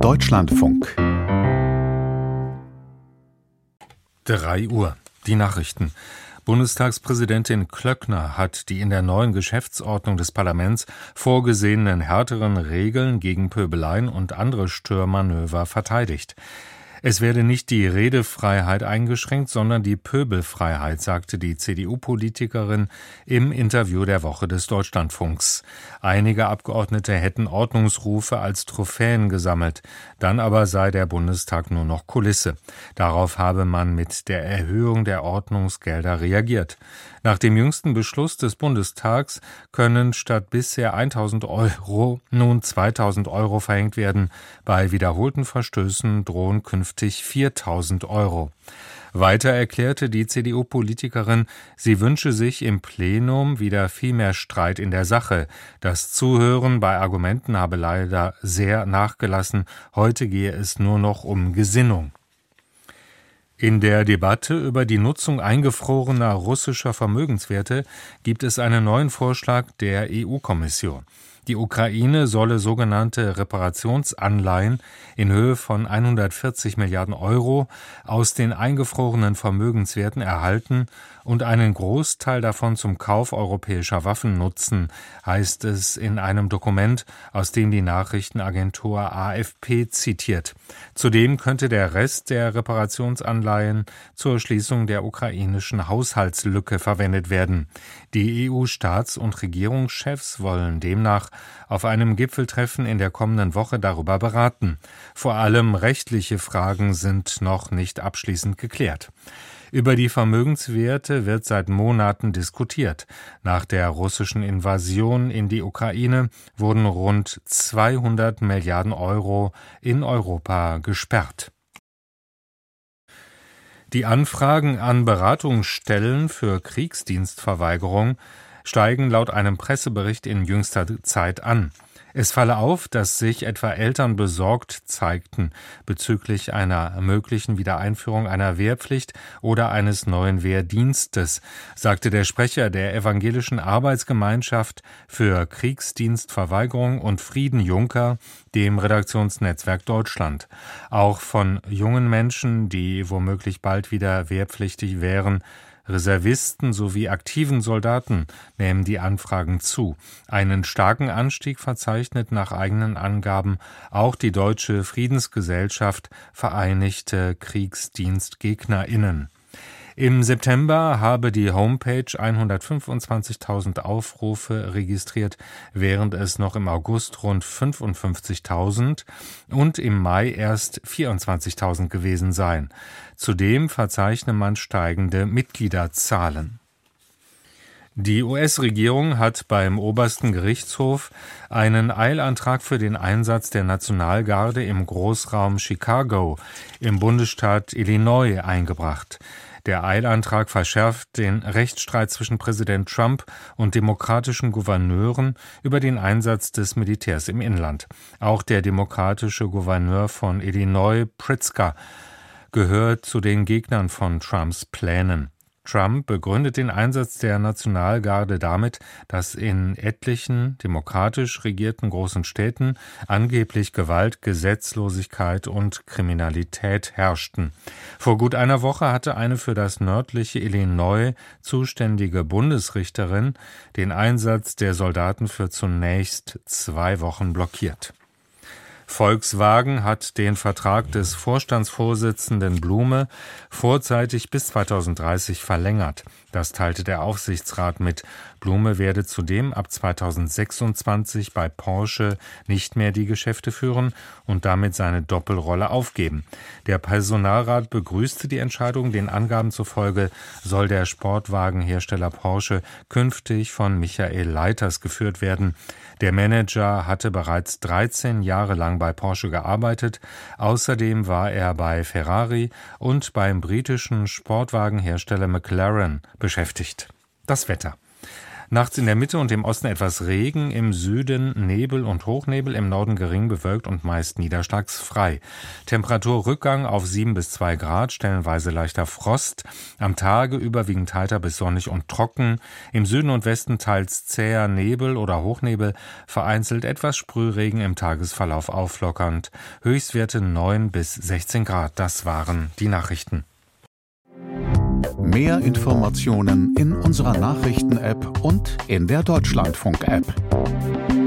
Deutschlandfunk 3 Uhr. Die Nachrichten. Bundestagspräsidentin Klöckner hat die in der neuen Geschäftsordnung des Parlaments vorgesehenen härteren Regeln gegen Pöbeleien und andere Störmanöver verteidigt. Es werde nicht die Redefreiheit eingeschränkt, sondern die Pöbelfreiheit, sagte die CDU-Politikerin im Interview der Woche des Deutschlandfunks. Einige Abgeordnete hätten Ordnungsrufe als Trophäen gesammelt, dann aber sei der Bundestag nur noch Kulisse. Darauf habe man mit der Erhöhung der Ordnungsgelder reagiert. Nach dem jüngsten Beschluss des Bundestags können statt bisher 1.000 Euro nun 2.000 Euro verhängt werden. Bei wiederholten Verstößen drohen künftig 4.000 Euro. Weiter erklärte die CDU-Politikerin, sie wünsche sich im Plenum wieder viel mehr Streit in der Sache. Das Zuhören bei Argumenten habe leider sehr nachgelassen. Heute gehe es nur noch um Gesinnung. In der Debatte über die Nutzung eingefrorener russischer Vermögenswerte gibt es einen neuen Vorschlag der EU-Kommission. Die Ukraine solle sogenannte Reparationsanleihen in Höhe von 140 Milliarden Euro aus den eingefrorenen Vermögenswerten erhalten und einen Großteil davon zum Kauf europäischer Waffen nutzen, heißt es in einem Dokument, aus dem die Nachrichtenagentur AFP zitiert. Zudem könnte der Rest der Reparationsanleihen zur Schließung der ukrainischen Haushaltslücke verwendet werden. Die EU-Staats- und Regierungschefs wollen demnach auf einem Gipfeltreffen in der kommenden Woche darüber beraten. Vor allem rechtliche Fragen sind noch nicht abschließend geklärt. Über die Vermögenswerte wird seit Monaten diskutiert. Nach der russischen Invasion in die Ukraine wurden rund 200 Milliarden Euro in Europa gesperrt. Die Anfragen an Beratungsstellen für Kriegsdienstverweigerung steigen laut einem Pressebericht in jüngster Zeit an. Es falle auf, dass sich etwa Eltern besorgt zeigten bezüglich einer möglichen Wiedereinführung einer Wehrpflicht oder eines neuen Wehrdienstes, sagte der Sprecher der Evangelischen Arbeitsgemeinschaft für Kriegsdienstverweigerung und Frieden Juncker, dem Redaktionsnetzwerk Deutschland. Auch von jungen Menschen, die womöglich bald wieder wehrpflichtig wären, Reservisten sowie aktiven Soldaten nehmen die Anfragen zu. Einen starken Anstieg verzeichnet nach eigenen Angaben auch die Deutsche Friedensgesellschaft Vereinigte KriegsdienstgegnerInnen. Im September habe die Homepage 125.000 Aufrufe registriert, während es noch im August rund 55.000 und im Mai erst 24.000 gewesen seien. Zudem verzeichne man steigende Mitgliederzahlen. Die US-Regierung hat beim obersten Gerichtshof einen Eilantrag für den Einsatz der Nationalgarde im Großraum Chicago im Bundesstaat Illinois eingebracht. Der Eilantrag verschärft den Rechtsstreit zwischen Präsident Trump und demokratischen Gouverneuren über den Einsatz des Militärs im Inland. Auch der demokratische Gouverneur von Illinois, Pritzker, gehört zu den Gegnern von Trumps Plänen. Trump begründet den Einsatz der Nationalgarde damit, dass in etlichen demokratisch regierten großen Städten angeblich Gewalt, Gesetzlosigkeit und Kriminalität herrschten. Vor gut einer Woche hatte eine für das nördliche Illinois zuständige Bundesrichterin den Einsatz der Soldaten für zunächst 2 Wochen blockiert. Volkswagen hat den Vertrag des Vorstandsvorsitzenden Blume vorzeitig bis 2030 verlängert. Das teilte der Aufsichtsrat mit. Blume werde zudem ab 2026 bei Porsche nicht mehr die Geschäfte führen und damit seine Doppelrolle aufgeben. Der Personalrat begrüßte die Entscheidung. Den Angaben zufolge soll der Sportwagenhersteller Porsche künftig von Michael Leiters geführt werden. Der Manager hatte bereits 13 Jahre lang bei Porsche gearbeitet. Außerdem war er bei Ferrari und beim britischen Sportwagenhersteller McLaren beschäftigt. Das Wetter. Nachts in der Mitte und im Osten etwas Regen, im Süden Nebel und Hochnebel, im Norden gering bewölkt und meist niederschlagsfrei. Temperaturrückgang auf 7 bis 2 Grad, stellenweise leichter Frost. Am Tage überwiegend heiter bis sonnig und trocken. Im Süden und Westen teils zäher Nebel oder Hochnebel, vereinzelt etwas Sprühregen, im Tagesverlauf auflockernd. Höchstwerte 9 bis 16 Grad. Das waren die Nachrichten. Mehr Informationen in unserer Nachrichten-App und in der Deutschlandfunk-App.